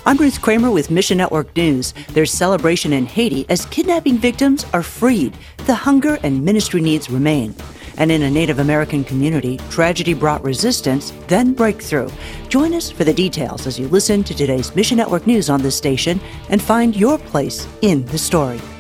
I'm Ruth Kramer with Mission Network News. There's celebration in Haiti as kidnapping victims are freed. The hunger and ministry needs remain. And in a Native American community, tragedy brought resistance, then breakthrough. Join us for the details as you listen to today's Mission Network News on this station and find your place in the story.